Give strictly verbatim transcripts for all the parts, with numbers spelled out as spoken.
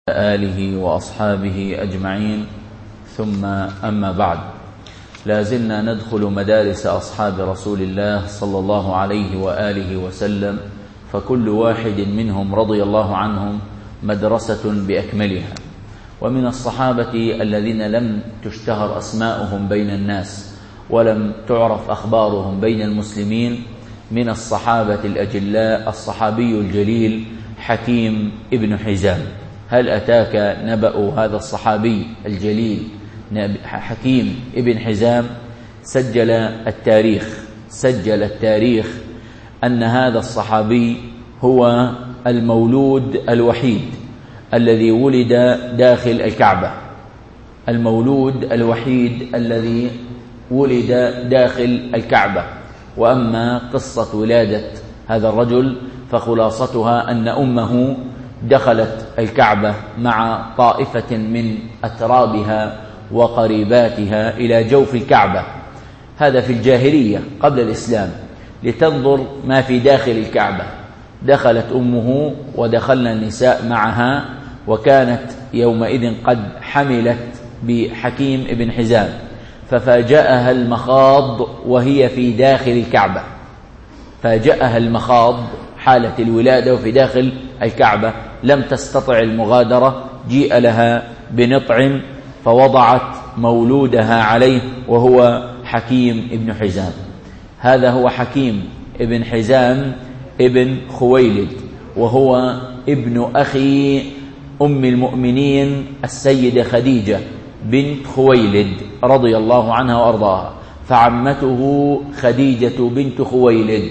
آله وأصحابه أجمعين، ثم أما بعد. لا زلنا ندخل مدارس أصحاب رسول الله صلى الله عليه وآله وسلم، فكل واحد منهم رضي الله عنهم مدرسة بأكملها. ومن الصحابة الذين لم تشتهر أسماؤهم بين الناس ولم تعرف أخبارهم بين المسلمين، من الصحابة الأجلاء الصحابي الجليل حكيم ابن حزام. هل أتاك نبأ هذا الصحابي الجليل حكيم ابن حزام؟ سجل التاريخ سجل التاريخ أن هذا الصحابي هو المولود الوحيد الذي ولد داخل الكعبة المولود الوحيد الذي ولد داخل الكعبة. وأما قصة ولادة هذا الرجل فخلاصتها أن أمه دخلت الكعبة مع طائفة من أترابها وقريباتها إلى جوف الكعبة، هذا في الجاهلية قبل الإسلام، لتنظر ما في داخل الكعبة. دخلت أمه ودخلنا النساء معها، وكانت يومئذ قد حملت بحكيم ابن حزام، ففاجأها المخاض وهي في داخل الكعبة فاجأها المخاض حالة الولادة وفي داخل الكعبة، لم تستطع المغادرة، جيء لها بنطع فوضعت مولودها عليه وهو حكيم ابن حزام. هذا هو حكيم ابن حزام ابن خويلد، وهو ابن أخي أم المؤمنين السيدة خديجة بنت خويلد رضي الله عنها وأرضاها، فعمته خديجة بنت خويلد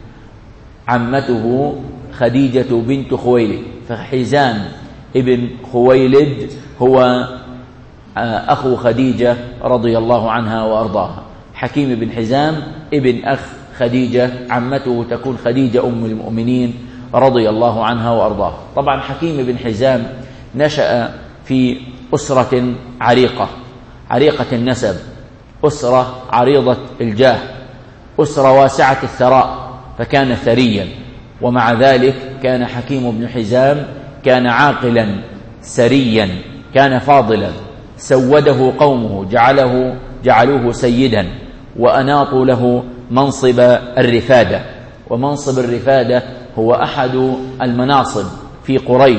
عمته خديجة بنت خويلد فحزام ابن خويلد هو أخو خديجة رضي الله عنها وأرضاها. حكيم بن حزام ابن أخ خديجة، عمته تكون خديجة أم المؤمنين رضي الله عنها وأرضاها. طبعا حكيم بن حزام نشأ في أسرة عريقة عريقة النسب، أسرة عريضة الجاه، أسرة واسعة الثراء، فكان ثريا. ومع ذلك كان حكيم بن حزام كان عاقلا سريا، كان فاضلا، سوده قومه، جعله جعلوه سيدا، وأناطوا له منصب الرفادة. ومنصب الرفادة هو أحد المناصب في قريش،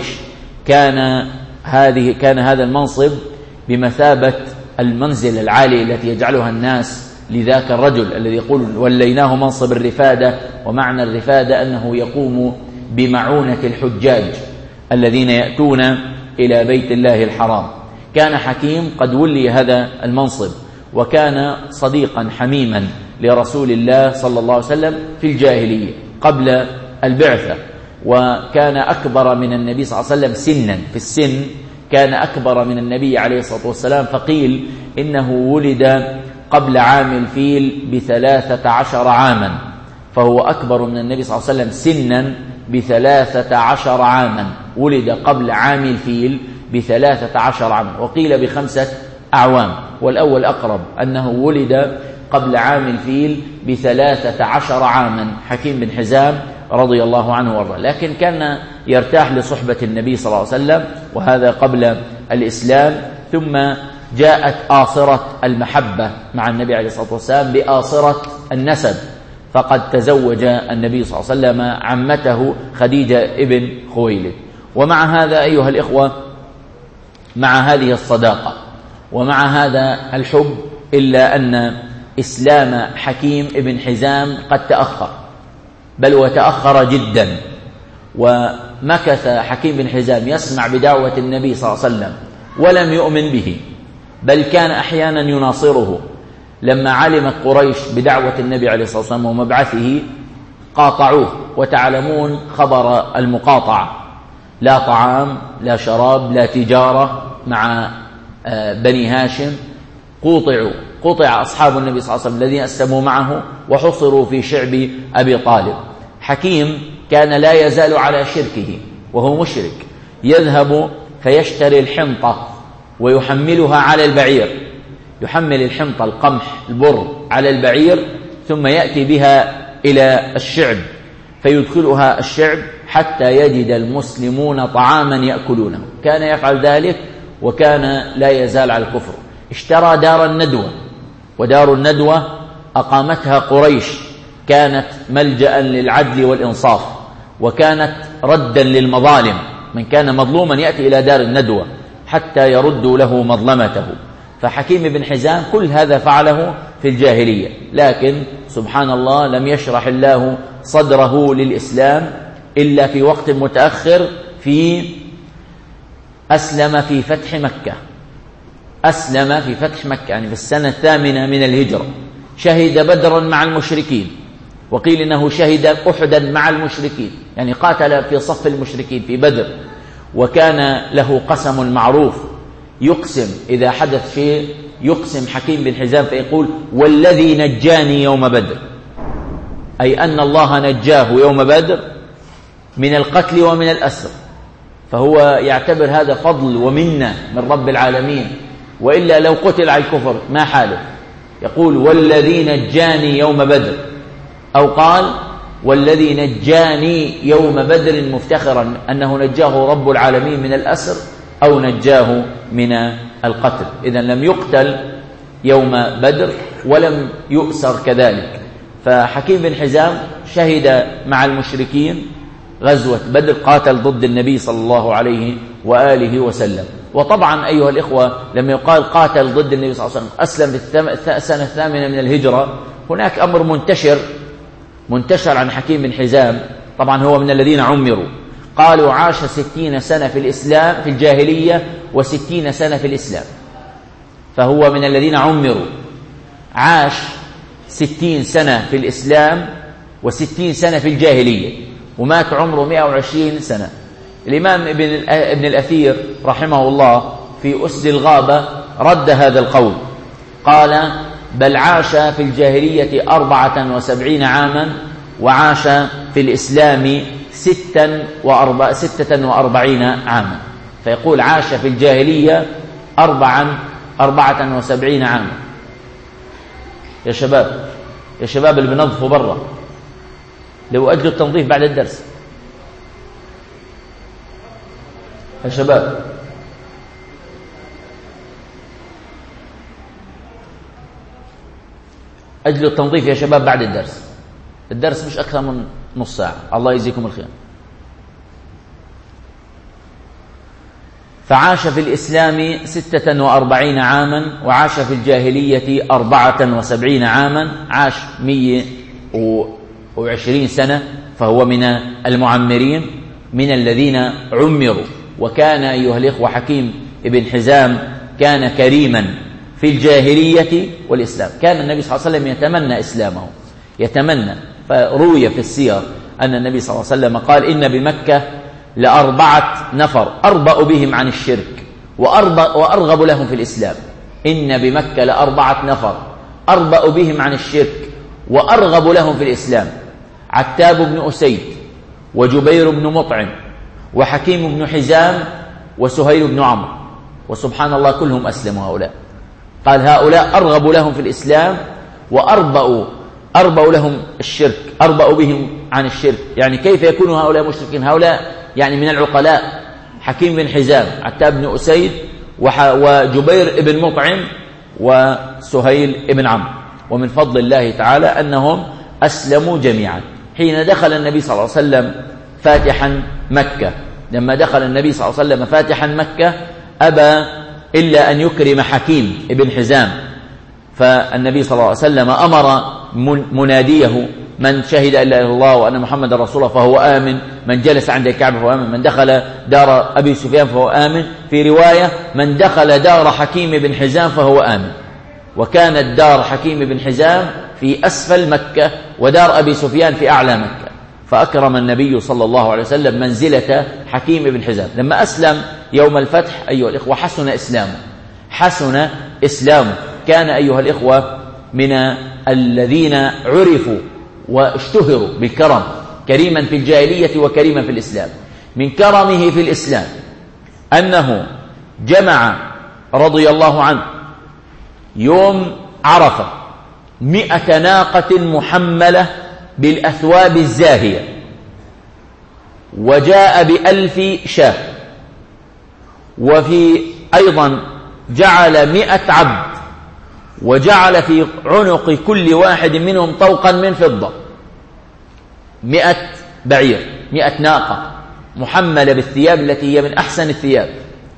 كان هذه كان هذا المنصب بمثابة المنزل العالي التي يجعلها الناس لذاك الرجل الذي يقول وليناه منصب الرفادة. ومعنى الرفادة أنه يقوم بمعونة الحجاج الذين يأتون إلى بيت الله الحرام. كان حكيم قد ولي هذا المنصب، وكان صديقا حميما لرسول الله صلى الله عليه وسلم في الجاهلية قبل البعثة، وكان أكبر من النبي صلى الله عليه وسلم سنا، في السن كان أكبر من النبي عليه الصلاة والسلام، فقيل إنه ولد قبل عام الفيل بثلاثة عشر عاما، فهو أكبر من النبي صلى الله عليه وسلم سنا بثلاثة عشر عاما، ولد قبل عام الفيل بثلاثة عشر عاما، وقيل بخمسة أعوام، والأول أقرب أنه ولد قبل عام الفيل بثلاثة عشر عاما حكيم بن حزام رضي الله عنه وارضاه. لكن كان يرتاح لصحبة النبي صلى الله عليه وسلم، وهذا قبل الإسلام. ثم جاءت آصرة المحبة مع النبي عليه الصلاة والسلام بآصرة النسب، فقد تزوج النبي صلى الله عليه وسلم عمته خديجة ابن خويلد. ومع هذا أيها الإخوة، مع هذه الصداقة ومع هذا الحب، إلا أن إسلام حكيم ابن حزام قد تأخر، بل وتأخر جدا. ومكث حكيم بن حزام يسمع بدعوة النبي صلى الله عليه وسلم ولم يؤمن به، بل كان أحيانا يناصره. لما علمت قريش بدعوة النبي عليه الصلاة والسلام ومبعثه قاطعوه، وتعلمون خبر المقاطعة، لا طعام لا شراب لا تجارة مع بني هاشم. قوطعوا قطع أصحاب النبي صلى الله عليه وسلم الذين أسلموا معه وحصروا في شعب أبي طالب. حكيم كان لا يزال على شركه وهو مشرك، يذهب فيشتري الحنطة ويحملها على البعير، يحمل الحنطة القمح البر على البعير، ثم يأتي بها إلى الشعب فيدخلها الشعب حتى يجد المسلمون طعاما يأكلونه. كان يفعل ذلك وكان لا يزال على الكفر. اشترى دار الندوة، ودار الندوة أقامتها قريش، كانت ملجأ للعدل والإنصاف، وكانت ردا للمظالم. من كان مظلوما يأتي إلى دار الندوة حتى يردوا له مظلمته. فحكيم بن حزام كل هذا فعله في الجاهلية، لكن سبحان الله لم يشرح الله صدره للإسلام إلا في وقت متأخر. في أسلم في فتح مكة، أسلم في فتح مكة يعني في السنة الثامنة من الهجرة. شهد بدرا مع المشركين، وقيل إنه شهد أحدا مع المشركين، يعني قاتل في صف المشركين في بدر. وكان له قسم معروف، يقسم إذا حدث شيء، يقسم حكيم بن حزام فيقول والذي نجاني يوم بدر، أي أن الله نجاه يوم بدر من القتل ومن الأسر. فهو يعتبر هذا فضل ومنة من رب العالمين، وإلا لو قتل على الكفر ما حاله. يقول والذي نجاني يوم بدر، أو قال والذي نجاني يوم بدر مفتخرا أنه نجاه رب العالمين من الأسر أو نجاه من القتل. إذن لم يقتل يوم بدر ولم يؤسر كذلك. فحكيم بن حزام شهد مع المشركين غزوة بدر، قاتل ضد النبي صلى الله عليه وآله وسلم. وطبعا أيها الإخوة لما يقال قاتل ضد النبي صلى الله عليه وسلم أسلم في السنة الثامنة من الهجرة، هناك أمر منتشر منتشر عن حكيم بن حزام. طبعا هو من الذين عمروا، قالوا عاش ستين سنة في الإسلام في الجاهلية وستين سنة في الإسلام. فهو من الذين عمروا، عاش ستين سنة في الإسلام وستين سنة في الجاهلية، ومات عمره مئة وعشرين سنة. الإمام ابن ابن الأثير رحمه الله في أسد الغابة رد هذا القول، قال بل عاش في الجاهلية أربعة وسبعين عاما وعاش في الإسلام ستا وأربع ستة وأربعين عاما. فيقول عاش في الجاهلية أربعا أربعة وسبعين عاما. يا شباب يا شباب اللي بنظفوا برا، لو أجلوا التنظيف بعد الدرس يا شباب. أجلوا التنظيف يا شباب بعد الدرس، الدرس مش أكثر من نص ساعة. الله يجزيكم الخير. فعاش في الإسلام ستة وأربعين عاما وعاش في الجاهلية أربعة وسبعين عاما، عاش مية وعشرين سنة، فهو من المعمرين من الذين عمروا. وكان أيها الإخوة حكيم ابن حزام كان كريما في الجاهلية والإسلام. كان النبي صلى الله عليه وسلم يتمنى إسلامه، يتمنى. فروي في السير أن النبي صلى الله عليه وسلم قال إن بمكة لأربعة نفر أربأ بهم عن الشرك وأرغب لهم في الإسلام. إن بمكة لأربعة نفر أربأ بهم عن الشرك وأرغب لهم في الإسلام: عتاب بن أسيد، وجبير بن مطعم، وحكيم بن حزام، وسهيل بن عمرو. وسبحان الله كلهم أسلموا هؤلاء. قال هؤلاء أرغب لهم في الإسلام وأربأوا أربأوا لهم الشرك، أربأوا بهم عن الشرك. يعني كيف يكون هؤلاء مشركين؟ هؤلاء يعني من العقلاء. حكيم بن حزام، عتاب بن أسيد، وجبير بن مطعم، وسهيل بن عمرو. ومن فضل الله تعالى أنهم أسلموا جميعا. حين دخل النبي صلى الله عليه وسلم فاتحا مكة، لما دخل النبي صلى الله عليه وسلم فاتحا مكة أبى إلا أن يكرم حكيم بن حزام. فالنبي صلى الله عليه وسلم أمر مناديه: من شهد أن لا إله إلا الله وأن محمد رسول الله فهو آمن، من جلس عند الكعبة فهو آمن، من دخل دار أبي سفيان فهو آمن. في رواية: من دخل دار حكيم بن حزام فهو آمن. وكانت دار حكيم بن حزام في أسفل مكة، ودار أبي سفيان في أعلى مكة. فأكرم النبي صلى الله عليه وسلم منزلة حكيم بن حزام. لما أسلم يوم الفتح أيها الإخوة حسن إسلامه، حسن إسلامه. كان أيها الإخوة من الذين عرفوا واشتهروا بالكرم، كريما في الجاهلية وكريما في الإسلام. من كرمه في الإسلام أنه جمع رضي الله عنه يوم عرفة مئة ناقة محملة بالأثواب الزاهية، وجاء بألف شاة. وفي أيضا جعل مئة عبد، وجعل في عنق كل واحد منهم طوقا من فضة. مئة بعير، مئة ناقة محملة بالثياب التي هي من أحسن الثياب،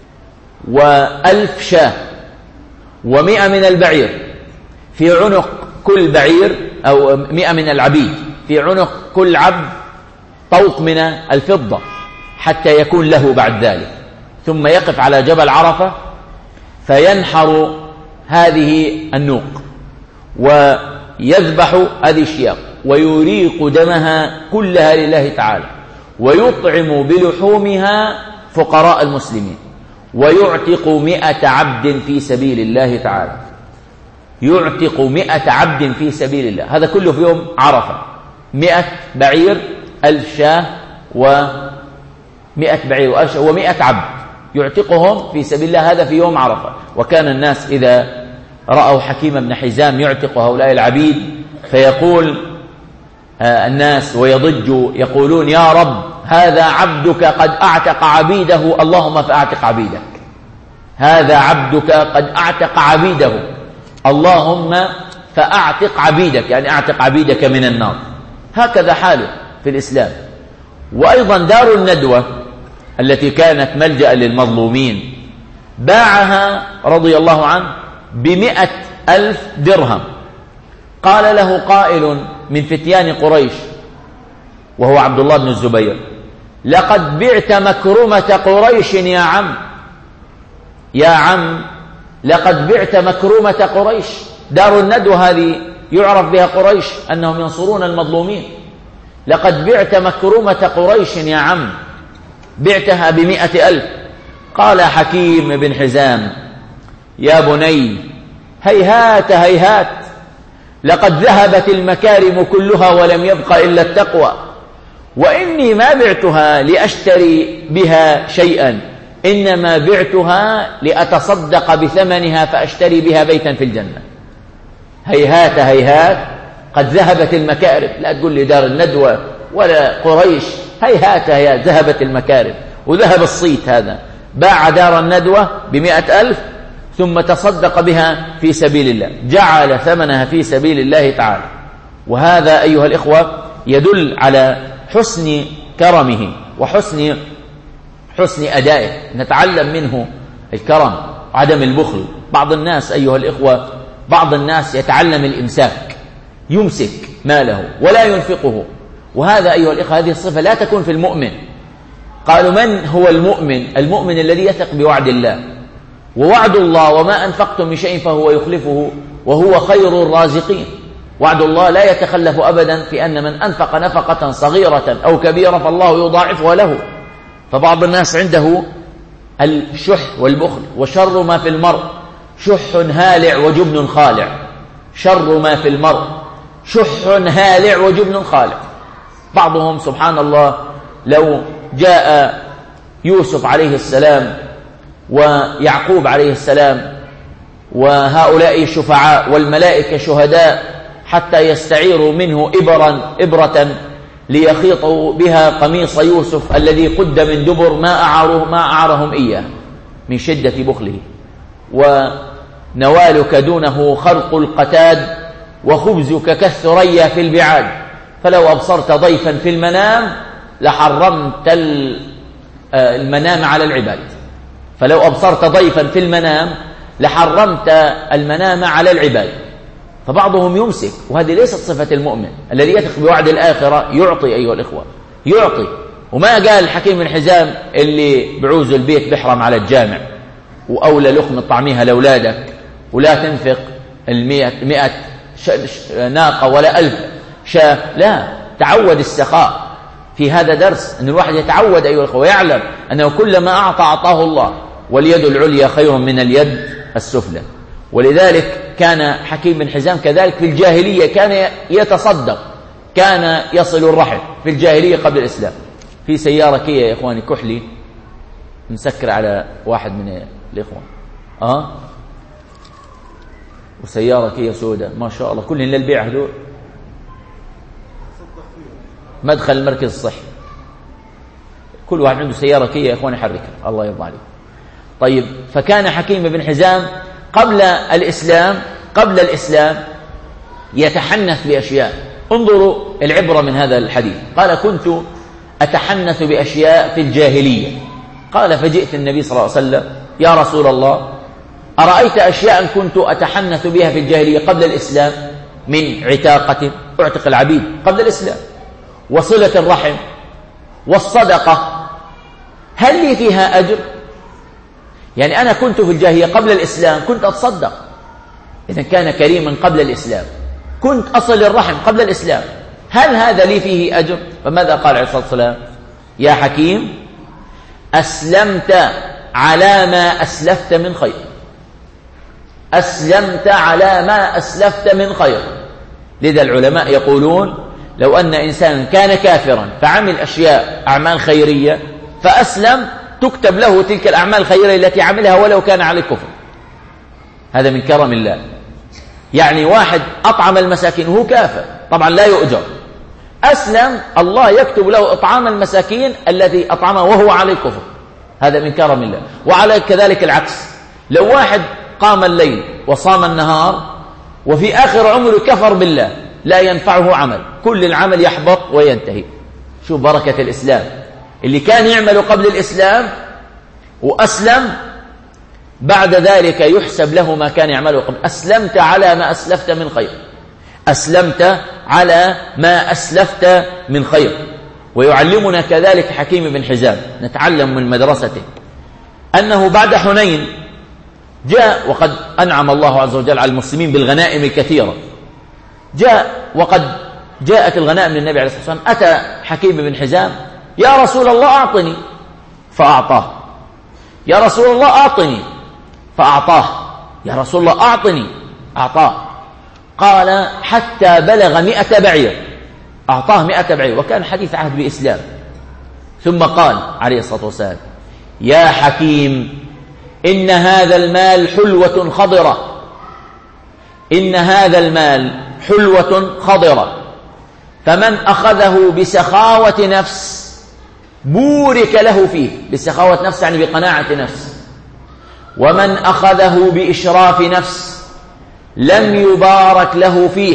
وألف شاة، ومئة من البعير في عنق كل بعير، أو مئة من العبيد في عنق كل عبد طوق من الفضة، حتى يكون له بعد ذلك. ثم يقف على جبل عرفة فينحر هذه النوق ويذبح هذه الشياط ويريق دمها كلها لله تعالى، ويطعم بلحومها فقراء المسلمين، ويعتق مئة عبد في سبيل الله تعالى. يعتق مئة عبد في سبيل الله، هذا كله في يوم عرفة. مئة بعير، ألف شاة، ومئة بعير وألف شاة، ومئة عبد يعتقهم في سبيل الله، هذا في يوم عرفة. وكان الناس إذا رأوا حكيم بن حزام يعتق هؤلاء العبيد فيقول آه الناس ويضجوا يقولون: يا رب، هذا عبدك قد أعتق عبيده، اللهم فأعتق عبيدك. هذا عبدك قد أعتق عبيده، اللهم فأعتق عبيدك، يعني أعتق عبيدك من النار. هكذا حاله في الإسلام. وأيضا دار الندوة التي كانت ملجأ للمظلومين باعها رضي الله عنه بمئة ألف درهم. قال له قائل من فتيان قريش وهو عبد الله بن الزبير: لقد بعت مكرمة قريش يا عم، يا عم لقد بعت مكرمة قريش. دار الندوة هذه يعرف بها قريش أنهم ينصرون المظلومين. لقد بعت مكرمة قريش يا عم، بعتها بمئة ألف. قال حكيم بن حزام: يا بني، هيهات هيهات، لقد ذهبت المكارم كلها ولم يبق إلا التقوى، وإني ما بعتها لأشتري بها شيئا، إنما بعتها لأتصدق بثمنها فأشتري بها بيتا في الجنة. هيهات هيهات، قد ذهبت المكارم. لا تقول لي دار الندوة ولا قريش، هيهات هيهات، ذهبت المكارم وذهب الصيت. هذا باع دار الندوة بمئة ألف ثم تصدق بها في سبيل الله، جعل ثمنها في سبيل الله تعالى. وهذا أيها الإخوة يدل على حسن كرمه وحسن حسن أدائه، نتعلم منه الكرم وعدم البخل. بعض الناس أيها الإخوة، بعض الناس يتعلم الإمساك، يمسك ماله ولا ينفقه، وهذا أيها الإخوة هذه الصفة لا تكون في المؤمن. قالوا: من هو المؤمن؟ المؤمن الذي يثق بوعد الله، ووعد الله وما أنفقتم من شيء فهو يخلفه وهو خير الرازقين. وعد الله لا يتخلف أبدا في أن من أنفق نفقة صغيرة أو كبيرة فالله يضاعفها له. فبعض الناس عنده الشح والبخل، وشر ما في المرء شح هالع وجبن خالع. شر ما في المرء شح هالع وجبن خالع. بعضهم سبحان الله لو جاء يوسف عليه السلام ويعقوب عليه السلام وهؤلاء شفعاء والملائكة شهداء حتى يستعيروا منه إبرا إبرة ليخيطوا بها قميص يوسف الذي قد من دبر، ما أعاره ما أعارهم إياه من شدة بخله. ونوالك دونه خرق القتاد، وخبزك كالثريا في البعاد، فلو أبصرت ضيفا في المنام لحرمت المنام على العباد. فلو أبصرت ضيفا في المنام لحرمت المنام على العباد. فبعضهم يمسك، وهذه ليست صفة المؤمن الذي يثق بوعد الآخرة. يعطي أيها الإخوة، يعطي. وما قال حكيم بن حزام اللي بعوز البيت بحرم على الجامع، وأولى لقمة طعميها لأولادك، ولا تنفق المئة مئة ناقة ولا ألف شاة. لا، تعود السخاء. في هذا درس أن الواحد يتعود أيها الأخوة ويعلم أنه كلما أعطى أعطاه الله، واليد العليا خير من اليد السفلى. ولذلك كان حكيم بن حزام كذلك في الجاهلية، كان يتصدق، كان يصل الرحم في الجاهلية قبل الإسلام. في سيارة كيا يا إخواني كحلي مسكر على واحد من الإخوان، آه وسيارة كيا سوداء ما شاء الله، كلهم للبيع هذول، مدخل المركز الصحي. كل واحد عنده سيارة كيا يا إخواني يحركها، الله يرضى عليه. طيب، فكان حكيم بن حزام قبل الإسلام قبل الإسلام يتحنث بأشياء. انظروا العبرة من هذا الحديث. قال: كنت أتحنث بأشياء في الجاهلية. قال: فجئت النبي صلى الله عليه وسلم: يا رسول الله، أرأيت أشياء كنت أتحنث بها في الجاهلية قبل الإسلام، من عتاقة، أعتق العبيد قبل الإسلام، وصلة الرحم، والصدقة، هل لي فيها أجر؟ يعني أنا كنت في الجاهلية قبل الإسلام كنت أتصدق، إذن كان كريما قبل الإسلام. كنت أصل الرحم قبل الإسلام، هل هذا لي فيه أجر؟ فماذا قال عليه الصلاة والسلام؟ يا حكيم، أسلمت على ما أسلفت من خير. أسلمت على ما أسلفت من خير. لذا العلماء يقولون: لو أن إنسانا كان كافرا فعمل أشياء أعمال خيرية فأسلم، تكتب له تلك الأعمال الخيرية التي عملها ولو كان على الكفر. هذا من كرم الله. يعني واحد أطعم المساكين وهو كافر، طبعا لا يؤجر، أسلم، الله يكتب له إطعام المساكين الذي أطعمه وهو على الكفر. هذا من كرم الله. وعلى كذلك العكس، لو واحد قام الليل وصام النهار وفي آخر عمره كفر بالله لا ينفعه عمل، كل العمل يحبط وينتهي. شوف بركة الإسلام. اللي كان يعمل قبل الإسلام وأسلم بعد ذلك يحسب له ما كان يعمله قبل. أسلمت على ما أسلفت من خير. أسلمت على ما أسلفت من خير. ويعلمنا كذلك حكيم بن حزام، نتعلم من مدرسته، أنه بعد حنين جاء، وقد أنعم الله عز وجل على المسلمين بالغنائم الكثيرة، جاء وقد جاءت الغنائم للنبي عليه الصلاة والسلام. أتى حكيم بن حزام: يا رسول الله أعطني، فأعطاه. يا رسول الله أعطني، فأعطاه. يا رسول الله أعطني، أعطاه. قال: حتى بلغ مئة بعير، أعطاه مئة بعير، وكان حديث عهد بإسلام. ثم قال عليه الصلاة والسلام: يا حكيم، إن هذا المال حلوة خضرة، إن هذا المال حلوة خضرة، فمن أخذه بسخاوة نفس بورك له فيه. بسخاوة نفس يعني بقناعة نفس. ومن أخذه بإشراف نفس لم يبارك له فيه،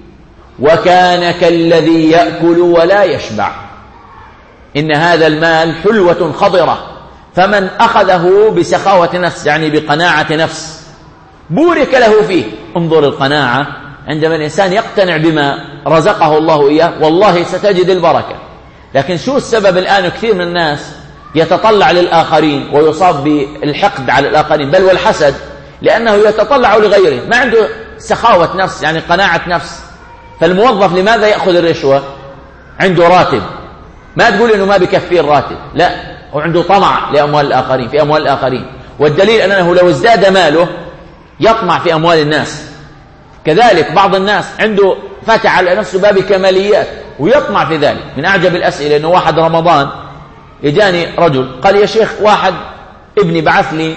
وكان كالذي يأكل ولا يشبع. إن هذا المال حلوة خضرة، فمن أخذه بسخاوة نفس يعني بقناعة نفس بورك له فيه. انظر القناعة، عندما الإنسان يقتنع بما رزقه الله إياه والله ستجد البركة. لكن شو السبب الآن؟ كثير من الناس يتطلع للآخرين ويصاب بالحقد على الآخرين بل والحسد، لأنه يتطلع لغيره، ما عنده سخاوة نفس يعني قناعة نفس. فالموظف لماذا يأخذ الرشوة؟ عنده راتب، ما تقول إنه ما بكفيه الراتب، لا، وعنده طمع لأموال الآخرين في أموال الآخرين. والدليل أنه لو ازداد ماله يطمع في أموال الناس. كذلك بعض الناس عنده فتح على نفسه باب كماليات ويطمع في ذلك. من أعجب الأسئلة أنه واحد رمضان يجاني رجل قال: يا شيخ، واحد ابني بعث لي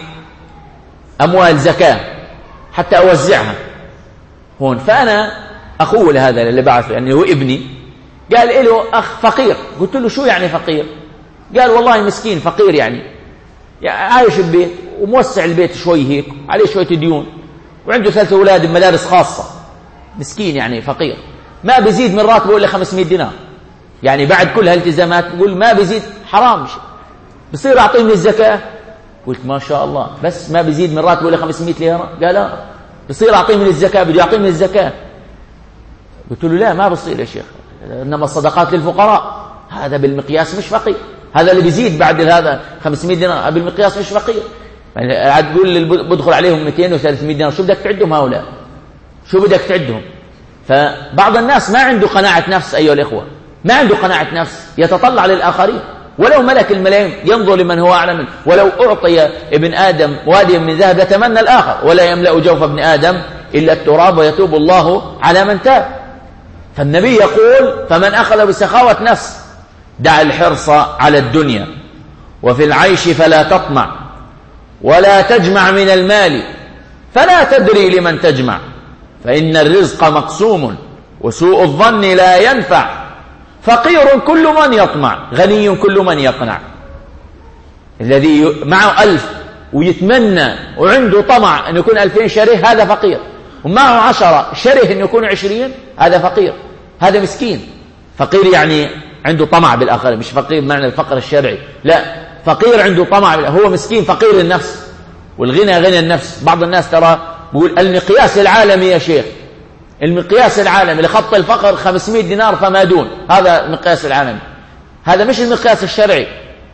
أموال زكاة حتى أوزعها هون، فأنا أخوه لهذا اللي بعثه يعني هو ابني، قال له أخ فقير. قلت له: شو يعني فقير؟ قال: والله مسكين فقير، يعني, يعني عايش البيت وموسع البيت شوي هيك، عليه شوية ديون، وعنده ثلاثة أولاد بمدارس خاصة، مسكين يعني فقير، ما بيزيد من راتبه إلا خمسمائة دينار، يعني بعد كل هالالتزامات يقول ما بيزيد، حرام شيء، بصير أعطيه من الزكاة. قلت: ما شاء الله، بس ما بيزيد من راتبه إلا خمسمائة ليرة؟ قال: لا، بصير أعطيه من الزكاة، بده يعطيه من الزكاة. قلت له: لا، ما بصير يا شيخ، إنما الصدقات للفقراء، هذا بالمقياس مش فقير، هذا اللي بيزيد بعد هذا خمسمائة دينار بالمقياس مش فقير. يعني تقول بدخل عليهم مئتين وثلاثمائة دينار، شو بدك تعدهم هؤلاء؟ شو بدك تعدهم؟ فبعض الناس ما عنده قناعة نفس أيها الإخوة، ما عنده قناعة نفس، يتطلع للآخرين، ولو ملك الملايين ينظر لمن هو أعلى منه. ولو أعطي ابن آدم واديا من ذهب لتمنى الآخر، ولا يملأ جوف ابن آدم إلا التراب ويتوب الله على من تاب. فالنبي يقول: فمن أخذ بسخاوة نفس دع الحرص على الدنيا، وفي العيش فلا تطمع، ولا تجمع من المال فلا تدري لمن تجمع، فإن الرزق مقسوم وسوء الظن لا ينفع، فقير كل من يطمع، غني كل من يقنع. الذي معه ألف ويتمنى وعنده طمع أن يكون ألفين شره هذا فقير، ومعه عشرة شره أن يكون عشرين هذا فقير، هذا مسكين. فقير يعني عنده طمع بالآخرين، مش فقير معنى الفقر الشرعي، لا، فقير عنده طمع، هو مسكين فقير النفس. والغنى غنى النفس. بعض الناس ترى بيقول المقياس العالمي يا شيخ، المقياس العالمي لخط الفقر خمسمائة دينار فما دون، هذا المقياس العالمي. هذا مش المقياس الشرعي.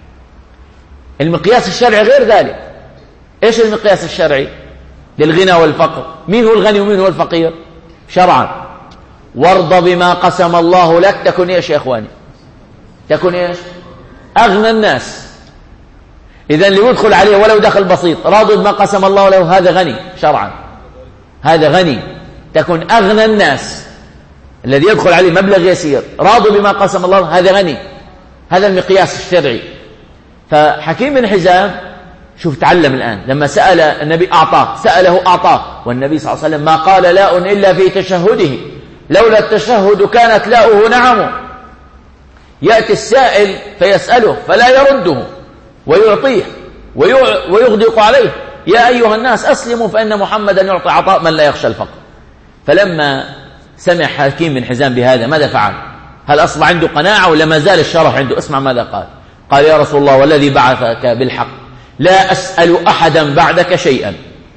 المقياس الشرعي غير ذلك. ايش المقياس الشرعي للغنى والفقر؟ مين هو الغني ومين هو الفقير شرعا؟ وارض بما قسم الله لك تكن ايش يا اخواني؟ تكن ايش؟ اغنى الناس. اذا اللي يدخل عليه ولو دخل بسيط راضي بما قسم الله له هذا غني شرعا، هذا غني. تكن اغنى الناس، الذي يدخل عليه مبلغ يسير راضي بما قسم الله هذا غني. هذا المقياس الشرعي. فحكيم بن حزام شوف تعلم الآن، لما سأل النبي أعطاه، سأله أعطاه، والنبي صلى الله عليه وسلم ما قال لاء إلا في تشهده، لولا التشهد كانت لاؤه نعم. يأتي السائل فيسأله فلا يرده ويعطيه ويغدق عليه، يا أيها الناس أسلموا فإن محمدا يعطي عطاء من لا يخشى الفقر. فلما سمع حكيم بن حزام بهذا ماذا فعل؟ هل أصبح عنده قناعة ولا ما زال الشرح عنده؟ اسمع ماذا قال. قال يا رسول الله والذي بعثك بالحق لا أسأل أحدا بعدك شيئا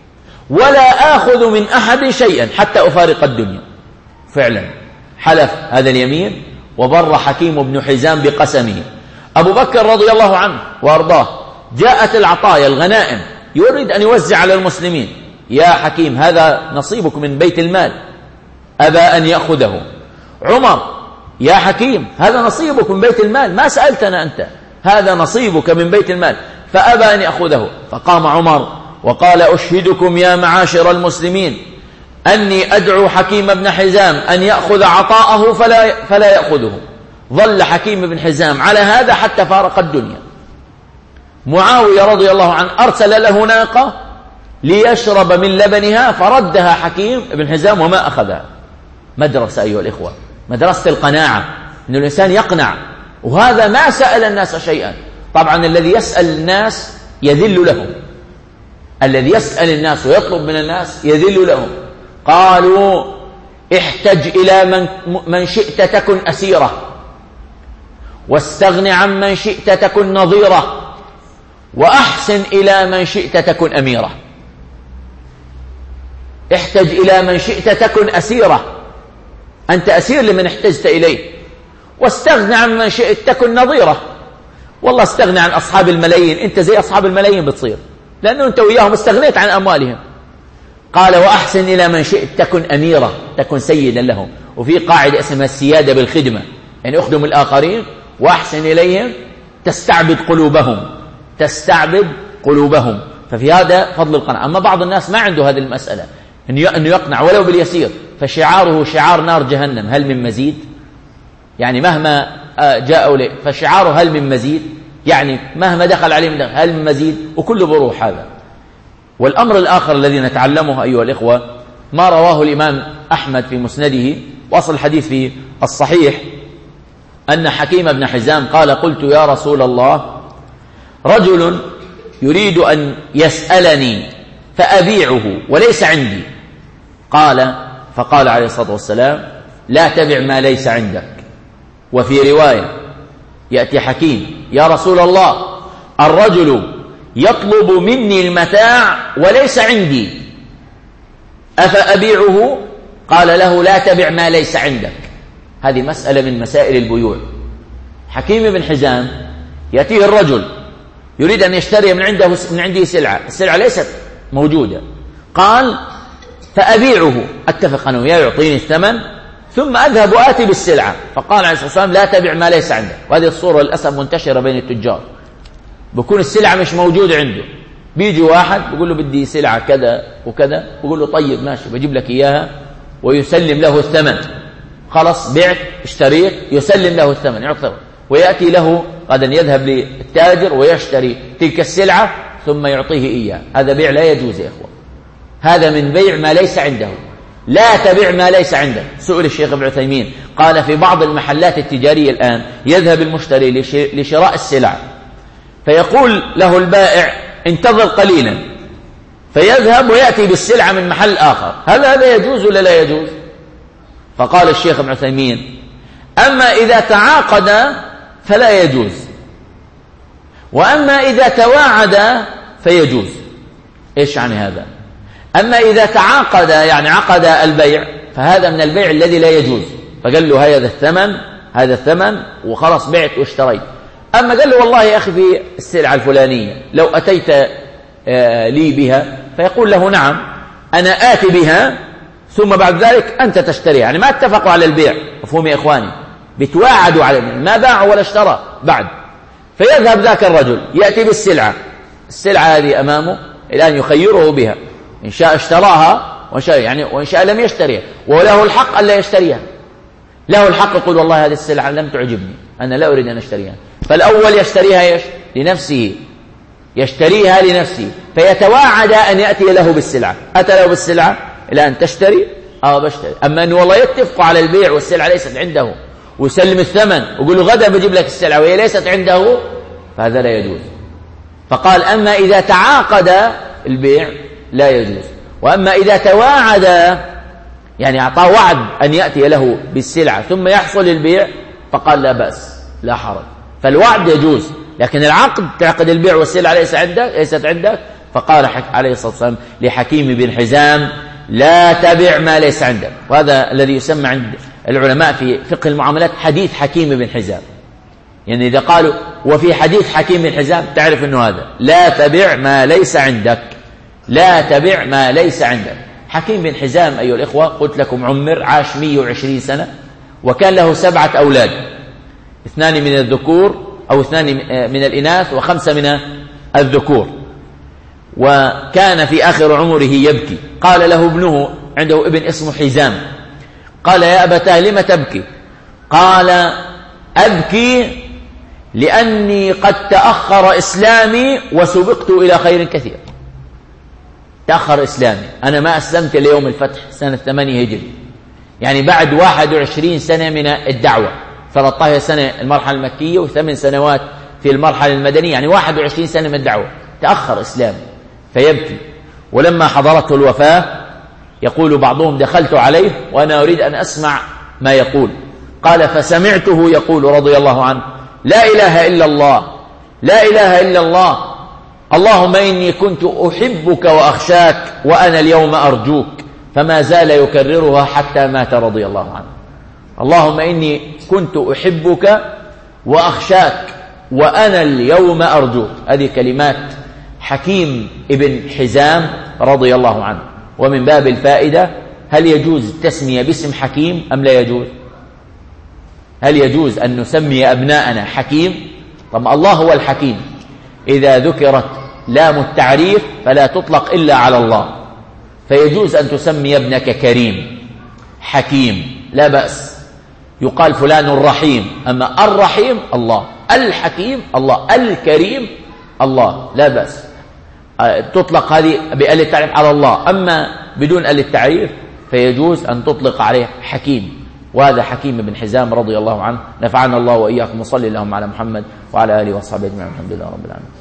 ولا آخذ من أحد شيئا حتى أفارق الدنيا. فعلا حلف هذا اليمين وبر حكيم بن حزام بقسمه. أبو بكر رضي الله عنه وأرضاه جاءت العطايا الغنائم يريد أن يوزع على المسلمين، يا حكيم هذا نصيبك من بيت المال، أبى أن يأخذه. عمر يا حكيم هذا نصيبك من بيت المال، ما سألتنا أنت، هذا نصيبك من بيت المال، فأبى أن يأخذه. فقام عمر وقال أشهدكم يا معاشر المسلمين أني أدعو حكيم بن حزام أن يأخذ عطاءه فلا, فلا يأخذه. ظل حكيم بن حزام على هذا حتى فارق الدنيا. معاوية رضي الله عنه أرسل له ناقة ليشرب من لبنها فردها حكيم بن حزام وما أخذها. مدرسة أيها الإخوة، مدرسة القناعة، أن الإنسان يقنع، وهذا ما سأل الناس شيئا. طبعا الذي يسأل الناس يذل لهم، الذي يسأل الناس ويطلب من الناس يذل لهم. قالوا احتج إلى من, من شئت تكن أسيرة، واستغن عن من شئت تكن نظيرة، وأحسن إلى من شئت تكن أميرة. احتج إلى من شئت تكن أسيرة، أنت أسير لمن احتجت إليه، واستغن عن من شئت تكن نظيرة. والله استغنى عن أصحاب الملايين، أنت زي أصحاب الملايين بتصير، لأنه أنت وياهم استغنيت عن أموالهم. قال وأحسن إلى من شئت تكن أميرة، تكن سيدا لهم. وفي قاعدة اسمها السيادة بالخدمة، يعني أخدم الآخرين وأحسن إليهم تستعبد قلوبهم، تستعبد قلوبهم. ففي هذا فضل القناعة. أما بعض الناس ما عنده هذه المسألة، أنه يقنع ولو باليسير، فشعاره شعار نار جهنم، هل من مزيد؟ يعني مهما جاءوا لي فشعاره هل من مزيد، يعني مهما دخل عليه من هل من مزيد، وكل بروح هذا. والأمر الآخر الذي نتعلمه أيها الإخوة ما رواه الإمام أحمد في مسنده، وأصل الحديث في الصحيح، أن حكيم بن حزام قال قلت يا رسول الله رجل يريد أن يسألني فأبيعه وليس عندي. قال فقال عليه الصلاة والسلام لا تبع ما ليس عندك. وفي رواية يأتي حكيم يا رسول الله الرجل يطلب مني المتاع وليس عندي أفأبيعه؟ قال له لا تبع ما ليس عندك. هذه مسألة من مسائل البيوع. حكيم بن حزام يأتيه الرجل يريد أن يشتري من عنده من عنده سلعة، السلعة ليست موجودة. قال فأبيعه، أتفق أنه يا يعطيني الثمن ثم أذهب وآتي بالسلعة. فقال عليه الصلاة والسلام لا تبع ما ليس عندك. وهذه الصورة للأسف منتشرة بين التجار، بكون السلعة مش موجودة عنده، بيجي واحد بيقول له بدي سلعة كذا وكذا، بيقول له طيب ماشي بجيب لك إياها، ويسلم له الثمن. خلص بعت اشتريت، يسلم له الثمن يعطيه، ويأتي له غدا يذهب للتاجر ويشتري تلك السلعة ثم يعطيه إياه. هذا بيع لا يجوز يا إخوة، هذا من بيع ما ليس عنده. لا تبيع ما ليس عندك. سئل الشيخ ابن عثيمين قال في بعض المحلات التجارية الآن يذهب المشتري لشراء السلع، فيقول له البائع انتظر قليلا، فيذهب ويأتي بالسلعة من محل آخر، هل هذا يجوز ولا لا يجوز؟ فقال الشيخ ابن عثيمين أما إذا تعاقد فلا يجوز، وأما إذا تواعد فيجوز. إيش يعني هذا؟ أما إذا تعاقد يعني عقد البيع فهذا من البيع الذي لا يجوز، فقال له هذا الثمن هذا الثمن وخلاص بعت واشتريت. أما قال له والله يا أخي في السلعة الفلانية لو أتيت لي بها، فيقول له نعم أنا آتي بها ثم بعد ذلك أنت تشتري، يعني ما اتفقوا على البيع. مفهوم يا إخواني؟ بتواعدوا على ما باعوا ولا اشترى بعد. فيذهب ذاك الرجل يأتي بالسلعة، السلعة هذه أمامه الآن يخيره بها، إن شاء اشتراها وإن شاء يعني وإن شاء لم يشتريها، وله الحق أن لا يشتريها، له الحق يقول والله هذه السلعة لم تعجبني أنا لا أريد أن أشتريها. فالأول يشتريها إيش؟ لنفسه، يشتريها لنفسه، فيتواعد أن يأتي له بالسلعة. أتى له بالسلعة الآن تشتري؟ آه بشتري. أما أنه والله يتفق على البيع والسلعة ليست عنده ويسلم الثمن ويقول له غدا بجيب لك السلعة وهي ليست عنده، فهذا لا يجوز. فقال أما إذا تعاقد البيع لا يجوز، وأما إذا تواعد يعني أعطاه وعد أن يأتي له بالسلعة ثم يحصل البيع فقال لا بأس لا حرج. فالوعد يجوز، لكن العقد تعقد البيع والسلعة ليس عندك ليست عندك، فقال عليه الصلاة والسلام لحكيم بن حزام لا تبع ما ليس عندك. وهذا الذي يسمى عند العلماء في فقه المعاملات حديث حكيم بن حزام. يعني إذا قالوا وفي حديث حكيم بن حزام تعرف أنه هذا لا تبع ما ليس عندك، لا تبع ما ليس عندك. حكيم بن حزام أيها الإخوة قلت لكم عمر عاش مئة وعشرين سنة، وكان له سبعة أولاد، اثنان من الذكور أو اثنان من الإناث وخمسة من الذكور. وكان في آخر عمره يبكي، قال له ابنه، عنده ابن اسمه حزام، قال يا أبتاه لم تبكي؟ قال أبكي لأني قد تأخر إسلامي وسبقت إلى خير كثير. تأخر إسلامي، أنا ما أسلمت ليوم الفتح سنة ثمانية هجري، يعني بعد واحد وعشرين سنة من الدعوة، ثلاثة عشر سنة المرحلة المكية وثمان سنوات في المرحلة المدنية، يعني واحد وعشرين سنة من الدعوة، تأخر إسلامي فيبكي. ولما حضرته الوفاة يقول بعضهم دخلت عليه وأنا أريد أن أسمع ما يقول، قال فسمعته يقول رضي الله عنه لا إله إلا الله لا إله إلا الله اللهم إني كنت أحبك وأخشاك وأنا اليوم أرجوك، فما زال يكررها حتى مات رضي الله عنه. اللهم إني كنت أحبك وأخشاك وأنا اليوم أرجوك. هذه كلمات حكيم ابن حزام رضي الله عنه. ومن باب الفائدة، هل يجوز التسمية باسم حكيم أم لا يجوز؟ هل يجوز أن نسمي أبناءنا حكيم؟ طب الله هو الحكيم، إذا ذكرت لام التعريف فلا تطلق إلا على الله، فيجوز أن تسمي ابنك كريم حكيم لا بأس، يقال فلان الرحيم، أما الرحيم الله، الحكيم الله، الكريم الله، لا بأس تطلق هذه بآل التعريف على الله. أما بدون آل التعريف فيجوز أن تطلق عليه حكيم. وهذا حكيم بن حزام رضي الله عنه. نفعنا الله وإياكم، وصلي اللهم على محمد وعلى آله وصحبه أجمعين، الحمد لله رب العالمين.